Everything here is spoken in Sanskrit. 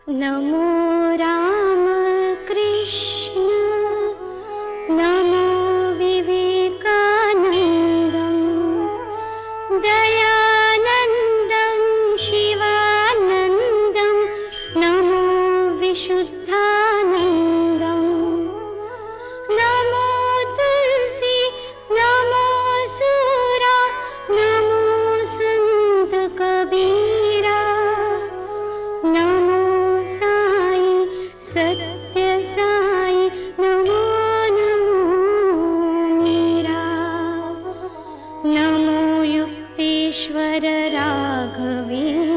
नमो रामकृष्ण नमो विवेकानन्दं दयानन्दं शिवानन्दं नमो विशुद्धानन्दं नमो तुलसी नमो सूरा नमो संत कबीरा नमो साई सत्य साई नमो नमो मीरा नमो युक्तेश्वर राघवेन्द्र